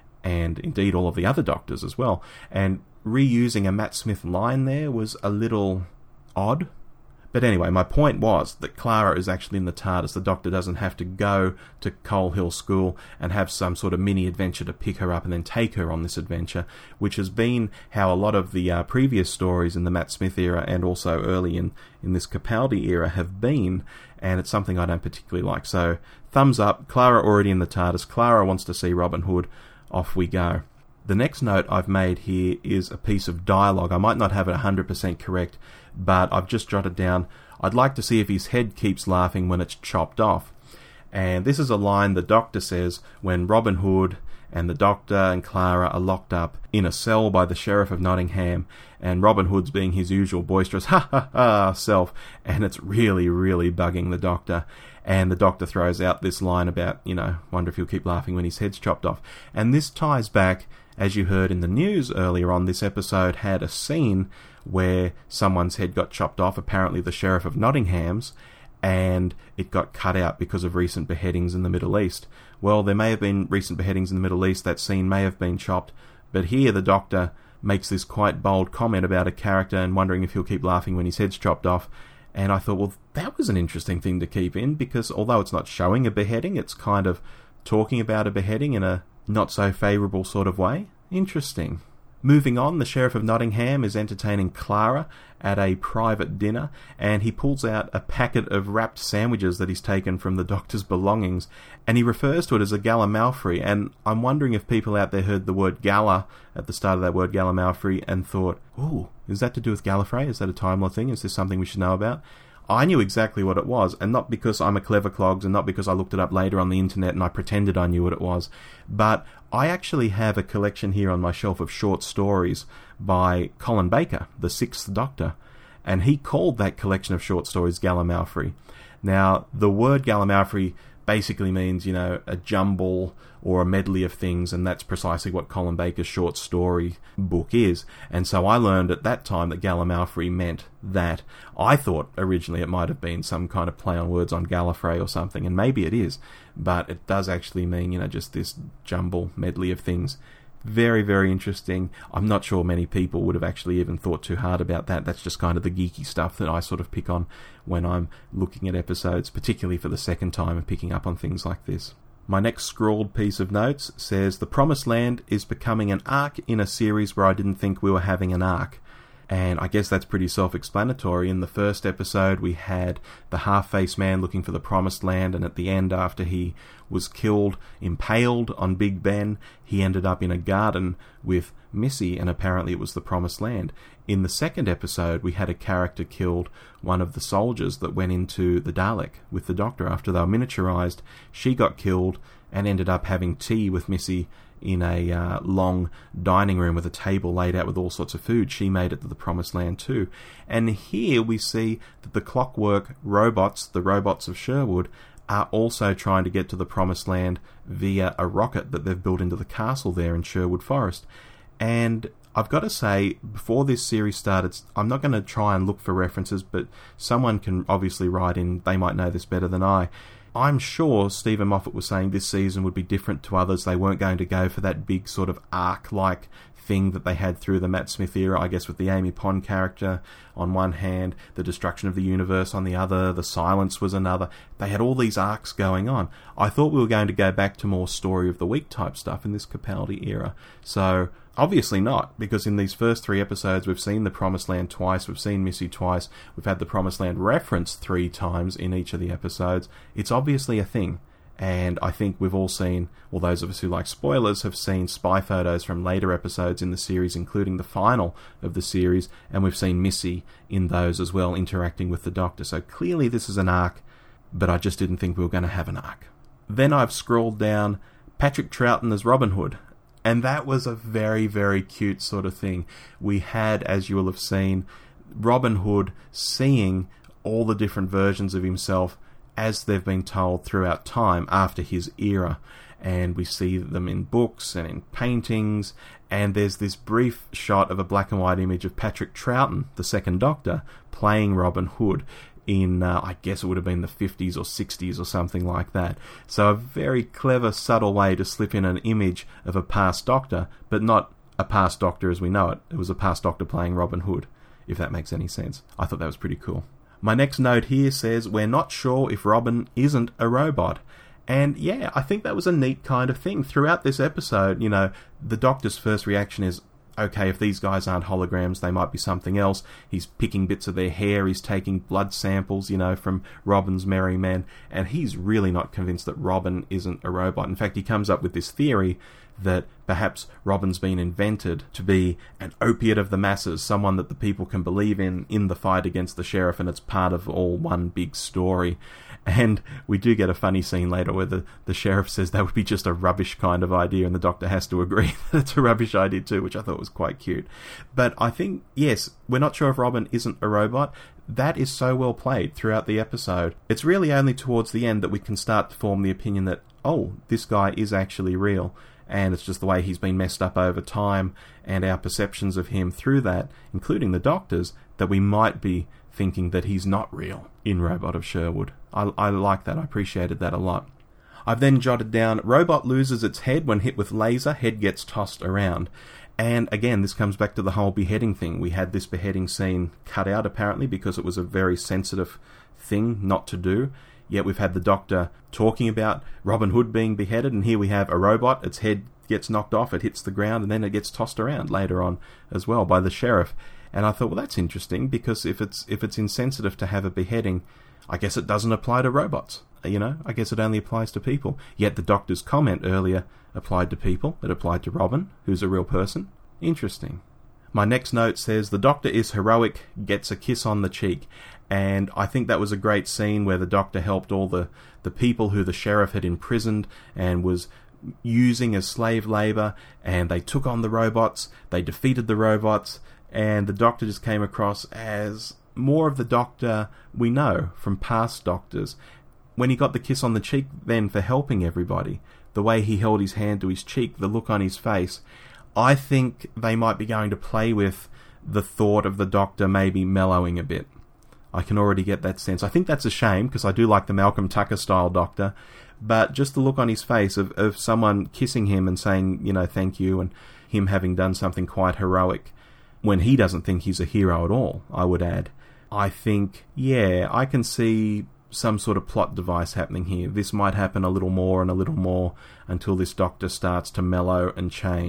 and indeed all of the other Doctors as well. And reusing a Matt Smith line there was a little odd. But anyway, my point was that Clara is actually in the TARDIS. The Doctor doesn't have to go to Coal Hill School and have some sort of mini-adventure to pick her up and then take her on this adventure, which has been how a lot of the previous stories in the Matt Smith era and also early in this Capaldi era have been, and it's something I don't particularly like. So, thumbs up. Clara already in the TARDIS. Clara wants to see Robin Hood. Off we go. The next note I've made here is a piece of dialogue. I might not have it 100% correct, but I've just jotted down, I'd like to see if his head keeps laughing when it's chopped off. And this is a line the Doctor says when Robin Hood and the Doctor and Clara are locked up in a cell by the Sheriff of Nottingham, and Robin Hood's being his usual boisterous ha self, and it's really, really bugging the Doctor. And the Doctor throws out this line about, you know, wonder if he'll keep laughing when his head's chopped off. And this ties back, as you heard in the news earlier on, this episode had a scene where someone's head got chopped off, apparently the Sheriff of Nottingham's, and it got cut out because of recent beheadings in the Middle East. Well, there may have been recent beheadings in the Middle East, that scene may have been chopped, but here the Doctor makes this quite bold comment about a character and wondering if he'll keep laughing when his head's chopped off. And I thought, well, that was an interesting thing to keep in, because although it's not showing a beheading, it's kind of talking about a beheading in a not-so-favourable sort of way. Interesting. Moving on, the Sheriff of Nottingham is entertaining Clara at a private dinner, and he pulls out a packet of wrapped sandwiches that he's taken from the Doctor's belongings, and he refers to it as a Gallifrey. And I'm wondering if people out there heard the word Gala at the start of that word, Gallifrey, and thought, ooh, is that to do with Gallifrey? Is that a Time Lord thing? Is this something we should know about? I knew exactly what it was, and not because I'm a clever clogs and not because I looked it up later on the internet and I pretended I knew what it was, but I actually have a collection here on my shelf of short stories by Colin Baker, the Sixth Doctor, and he called that collection of short stories Gallimalfrey. Now, the word Gallimalfrey basically means, you know, a jumble or a medley of things, and that's precisely what Colin Baker's short story book is. And so I learned at that time that Gallimalfrey meant that. I thought originally it might have been some kind of play on words on Gallifrey or something, and maybe it is, but it does actually mean, you know, just this jumble medley of things. Very, very interesting. I'm not sure many people would have actually even thought too hard about that. That's just kind of the geeky stuff that I sort of pick on when I'm looking at episodes, particularly for the second time and picking up on things like this. My next scrawled piece of notes says, The Promised Land is becoming an arc in a series where I didn't think we were having an arc. And I guess that's pretty self-explanatory. In the first episode, we had the half-faced man looking for the Promised Land, and at the end, after he was killed, impaled on Big Ben, he ended up in a garden with Missy, and apparently it was the Promised Land. In the second episode, we had a character killed one of the soldiers that went into the Dalek with the Doctor after they were miniaturized. She got killed and ended up having tea with Missy in a long dining room with a table laid out with all sorts of food. She made it to the Promised Land too. And here we see that the Clockwork robots, the robots of Sherwood, are also trying to get to the Promised Land via a rocket that they've built into the castle there in Sherwood Forest. And I've got to say, before this series started, I'm not going to try and look for references, but someone can obviously write in, they might know this better than I. I'm sure Stephen Moffat was saying this season would be different to others. They weren't going to go for that big sort of arc-like thing that they had through the Matt Smith era, I guess, with the Amy Pond character on one hand, the destruction of the universe on the other, the silence was another. They had all these arcs going on. I thought we were going to go back to more story of the week type stuff in this Capaldi era. So obviously not, because in these first 3 episodes we've seen the Promised Land twice, we've seen Missy twice, we've had the Promised Land referenced 3 times in each of the episodes. It's obviously a thing. And I think we've all seen, well, those of us who like spoilers have seen spy photos from later episodes in the series, including the final of the series, and we've seen Missy in those as well, interacting with the Doctor. So clearly this is an arc, but I just didn't think we were going to have an arc. Then I've scrolled down Patrick Troughton as Robin Hood, and that was a very, very cute sort of thing. We had, as you will have seen, Robin Hood seeing all the different versions of himself as they've been told throughout time after his era. And we see them in books and in paintings, and there's this brief shot of a black and white image of Patrick Troughton, the second Doctor, playing Robin Hood in, I guess it would have been the 50s or 60s or something like that. So a very clever, subtle way to slip in an image of a past Doctor, but not a past Doctor as we know it. It was a past Doctor playing Robin Hood, if that makes any sense. I thought that was pretty cool. My next note here says, we're not sure if Robin isn't a robot. And yeah, I think that was a neat kind of thing. Throughout this episode, you know, the Doctor's first reaction is, okay, if these guys aren't holograms, they might be something else. He's picking bits of their hair, he's taking blood samples, you know, from Robin's merry men, and he's really not convinced that Robin isn't a robot. In fact, he comes up with this theory that perhaps Robin's been invented to be an opiate of the masses, someone that the people can believe in the fight against the sheriff, and it's part of all one big story. And we do get a funny scene later where the sheriff says that would be just a rubbish kind of idea, and the Doctor has to agree that it's a rubbish idea too, which I thought was quite cute. But I think, yes, we're not sure if Robin isn't a robot. That is so well played throughout the episode. It's really only towards the end that we can start to form the opinion that, oh, this guy is actually real. And it's just the way he's been messed up over time and our perceptions of him through that, including the Doctor's, that we might be thinking that he's not real in Robot of Sherwood. I like that. I appreciated that a lot. I've then jotted down, robot loses its head when hit with laser, head gets tossed around. And again, this comes back to the whole beheading thing. We had this beheading scene cut out apparently because it was a very sensitive thing not to do. Yet we've had the Doctor talking about Robin Hood being beheaded, and here we have a robot, its head gets knocked off, it hits the ground, and then it gets tossed around later on as well by the sheriff. And I thought, well, that's interesting, because if it's insensitive to have a beheading, I guess it doesn't apply to robots. You know, I guess it only applies to people. Yet the Doctor's comment earlier applied to people. It applied to Robin, who's a real person. Interesting. My next note says, the Doctor is heroic, gets a kiss on the cheek. And I think that was a great scene where the Doctor helped all the people who the sheriff had imprisoned and was using as slave labour, and they took on the robots, they defeated the robots, and the Doctor just came across as more of the Doctor we know from past Doctors. When he got the kiss on the cheek then for helping everybody, the way he held his hand to his cheek, the look on his face, I think they might be going to play with the thought of the Doctor maybe mellowing a bit. I can already get that sense. I think that's a shame, because I do like the Malcolm Tucker style Doctor, but just the look on his face of someone kissing him and saying, you know, thank you, and him having done something quite heroic when he doesn't think he's a hero at all, I would add. I think, yeah, I can see some sort of plot device happening here. This might happen a little more and a little more until this Doctor starts to mellow and change.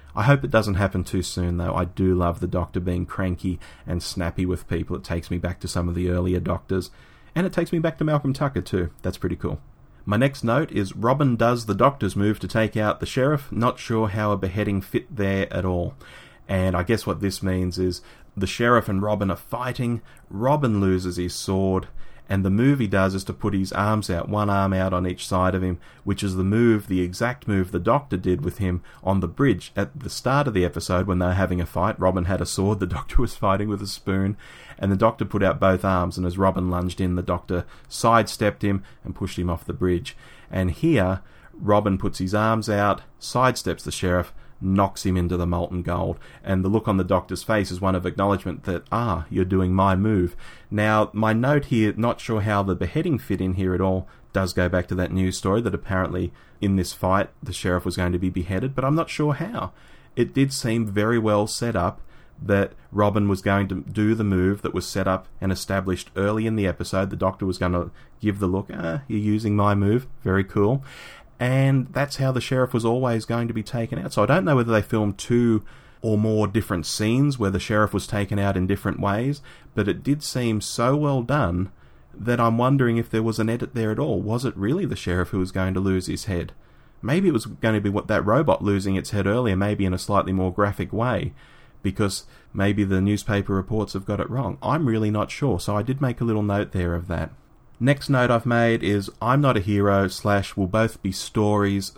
I hope it doesn't happen too soon, though. I do love the Doctor being cranky and snappy with people. It takes me back to some of the earlier Doctors, and it takes me back to Malcolm Tucker too. That's pretty cool. My next note is Robin does the Doctor's move to take out the Sheriff. Not sure how a beheading fit there at all. And I guess what this means is the Sheriff and Robin are fighting. Robin loses his sword, and the move he does is to put his arms out, one arm out on each side of him, which is the exact move the Doctor did with him on the bridge at the start of the episode when they were having a fight. Robin had a sword, the Doctor was fighting with a spoon, and the Doctor put out both arms, and as Robin lunged in, the Doctor sidestepped him and pushed him off the bridge. And here, Robin puts his arms out, sidesteps the Sheriff, knocks him into the molten gold, and the look on the Doctor's face is one of acknowledgement that, you're doing my move. Now, my note here, not sure how the beheading fit in here at all, does go back to that news story that apparently in this fight the Sheriff was going to be beheaded, but I'm not sure how. It did seem very well set up that Robin was going to do the move that was set up and established early in the episode. The Doctor was going to give the look, you're using my move, very cool. And that's how the Sheriff was always going to be taken out. So I don't know whether they filmed 2 or more different scenes where the Sheriff was taken out in different ways, but it did seem so well done that I'm wondering if there was an edit there at all. Was it really the Sheriff who was going to lose his head? Maybe it was going to be that robot losing its head earlier, maybe in a slightly more graphic way, because maybe the newspaper reports have got it wrong. I'm really not sure, so I did make a little note there of that. Next note I've made is I'm not a hero / will both be stories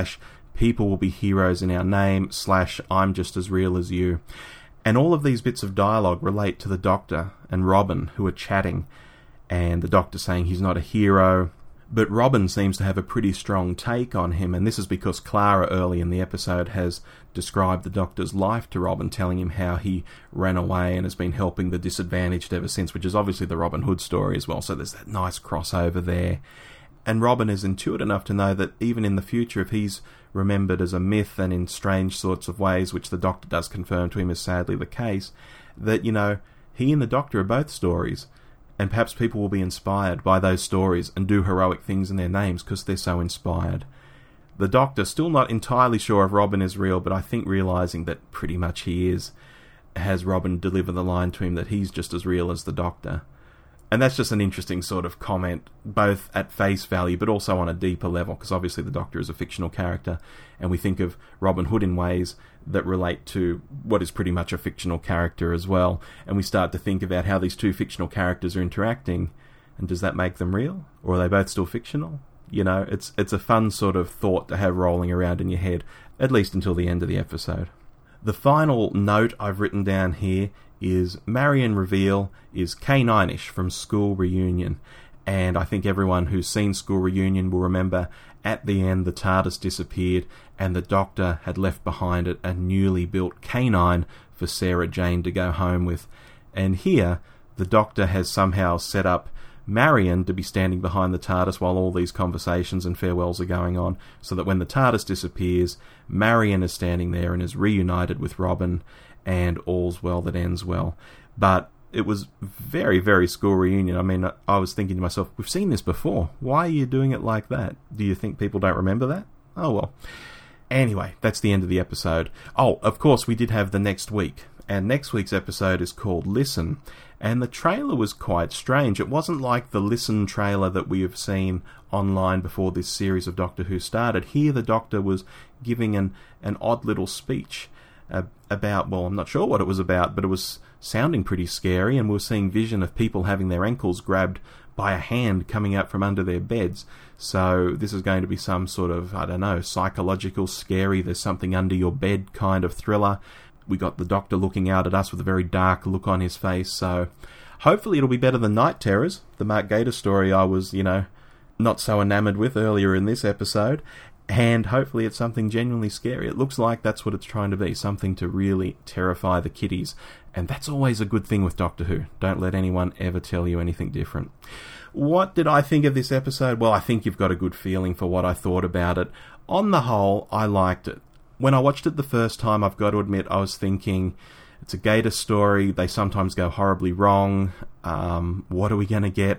/ people will be heroes in our name / I'm just as real as you. And all of these bits of dialogue relate to the Doctor and Robin who are chatting, and the Doctor saying he's not a hero, but Robin seems to have a pretty strong take on him, and this is because Clara early in the episode has described the Doctor's life to Robin, telling him how he ran away and has been helping the disadvantaged ever since, which is obviously the Robin Hood story as well, so there's that nice crossover there. And Robin is intuitive enough to know that even in the future, if he's remembered as a myth and in strange sorts of ways, which the Doctor does confirm to him is sadly the case, that, he and the Doctor are both stories. And perhaps people will be inspired by those stories and do heroic things in their names because they're so inspired. The Doctor, still not entirely sure if Robin is real, but I think realising that pretty much he is, has Robin deliver the line to him that he's just as real as the Doctor. And that's just an interesting sort of comment, both at face value but also on a deeper level, because obviously the Doctor is a fictional character, and we think of Robin Hood in ways that relate to what is pretty much a fictional character as well, and we start to think about how these two fictional characters are interacting, and does that make them real? Or are they both still fictional? It's a fun sort of thought to have rolling around in your head, at least until the end of the episode. The final note I've written down here is Marion reveal is K9-ish from School Reunion, and I think everyone who's seen School Reunion will remember at the end the TARDIS disappeared and the Doctor had left behind it a newly built K9 for Sarah Jane to go home with, and here the Doctor has somehow set up Marion to be standing behind the TARDIS while all these conversations and farewells are going on, so that when the TARDIS disappears, Marion is standing there and is reunited with Robin, and all's well that ends well. But it was very, very School Reunion. I mean, I was thinking to myself, we've seen this before. Why are you doing it like that? Do you think people don't remember that? Oh, well. Anyway, that's the end of the episode. Oh, of course, we did have the next week. And next week's episode is called Listen. And the trailer was quite strange. It wasn't like the Listen trailer that we have seen online before this series of Doctor Who started. Here the Doctor was giving an odd little speech about, well, I'm not sure what it was about, but it was sounding pretty scary, and we were seeing vision of people having their ankles grabbed by a hand coming out from under their beds. So this is going to be some sort of, I don't know, psychological, scary, there's something under your bed kind of thriller. We got the Doctor looking out at us with a very dark look on his face, so hopefully it'll be better than Night Terrors, the Mark Gatiss story I was, not so enamoured with earlier in this episode. And hopefully it's something genuinely scary. It looks like that's what it's trying to be, something to really terrify the kiddies. And that's always a good thing with Doctor Who. Don't let anyone ever tell you anything different. What did I think of this episode? Well, I think you've got a good feeling for what I thought about it. On the whole, I liked it. When I watched it the first time, I've got to admit, I was thinking, it's a Gatiss story, they sometimes go horribly wrong, what are we going to get?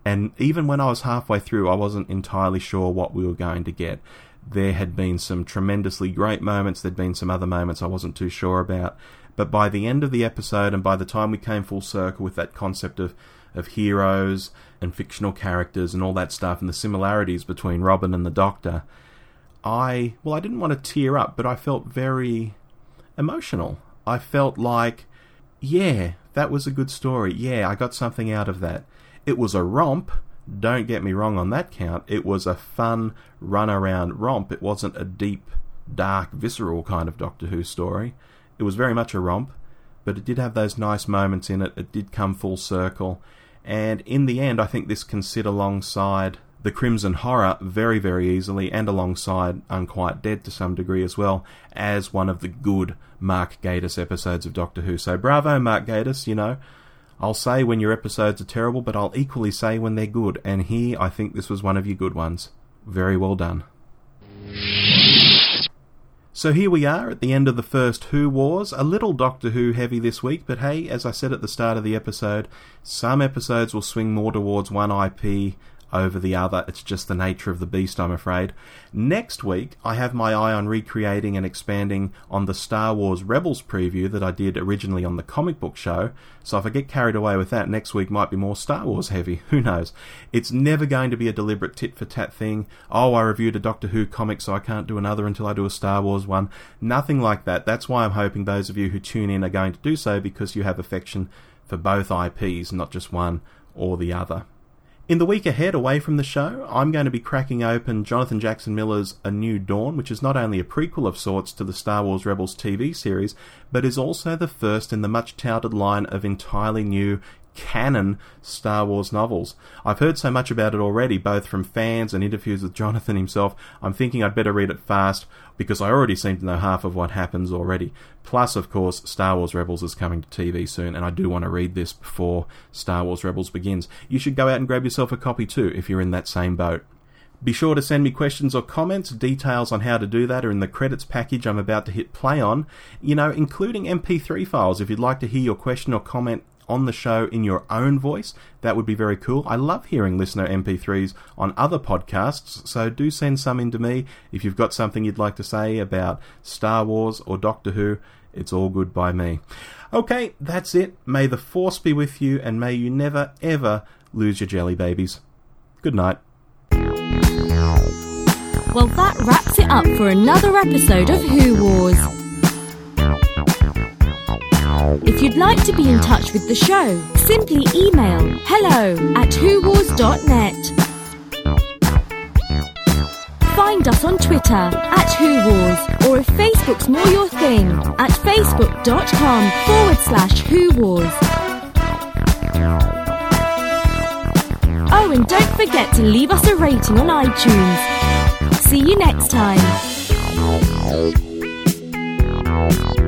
And even when I was halfway through, I wasn't entirely sure what we were going to get. There had been some tremendously great moments, there'd been some other moments I wasn't too sure about. But by the end of the episode, and by the time we came full circle with that concept of heroes and fictional characters and all that stuff, and the similarities between Robin and the Doctor, I didn't want to tear up, but I felt very emotional. I felt like, yeah, that was a good story. Yeah, I got something out of that. It was a romp. Don't get me wrong on that count. It was a fun, run-around romp. It wasn't a deep, dark, visceral kind of Doctor Who story. It was very much a romp, but it did have those nice moments in it. It did come full circle. And in the end, I think this can sit alongside The Crimson Horror very, very easily, and alongside Unquiet Dead to some degree as well, as one of the good Mark Gatiss episodes of Doctor Who. So bravo, Mark Gatiss, you know. I'll say when your episodes are terrible, but I'll equally say when they're good. And here, I think this was one of your good ones. Very well done. So here we are at the end of the first Who Wars. A little Doctor Who heavy this week, but hey, as I said at the start of the episode, some episodes will swing more towards one IP over the other. It's just the nature of the beast, I'm afraid. Next week, I have my eye on recreating and expanding on the Star Wars Rebels preview that I did originally on the comic book show. So if I get carried away with that, next week might be more Star Wars heavy. Who knows? It's never going to be a deliberate tit-for-tat thing. Oh, I reviewed a Doctor Who comic, so I can't do another until I do a Star Wars one. Nothing like that. That's why I'm hoping those of you who tune in are going to do so, because you have affection for both IPs, not just one or the other. In the week ahead, away from the show, I'm going to be cracking open Jonathan Jackson Miller's A New Dawn, which is not only a prequel of sorts to the Star Wars Rebels TV series, but is also the first in the much-touted line of entirely new canon Star Wars novels. I've heard so much about it already, both from fans and interviews with Jonathan himself. I'm thinking I'd better read it fast, because I already seem to know half of what happens already. Plus, of course, Star Wars Rebels is coming to TV soon, and I do want to read this before Star Wars Rebels begins. You should go out and grab yourself a copy too, if you're in that same boat. Be sure to send me questions or comments. Details on how to do that are in the credits package I'm about to hit play on, including MP3 files. If you'd like to hear your question or comment on the show in your own voice, that would be very cool. I love hearing listener MP3s on other podcasts, so do send some in to me. If you've got something you'd like to say about Star Wars or Doctor Who, it's all good by me. Okay, that's it. May the Force be with you, and may you never, ever lose your jelly babies. Good night. Well, that wraps it up for another episode of Who Wars. If you'd like to be in touch with the show, simply email hello@whowars.net. Find us on Twitter @WhoWars, or if Facebook's more your thing, at facebook.com/WhoWars. Oh, and don't forget to leave us a rating on iTunes. See you next time.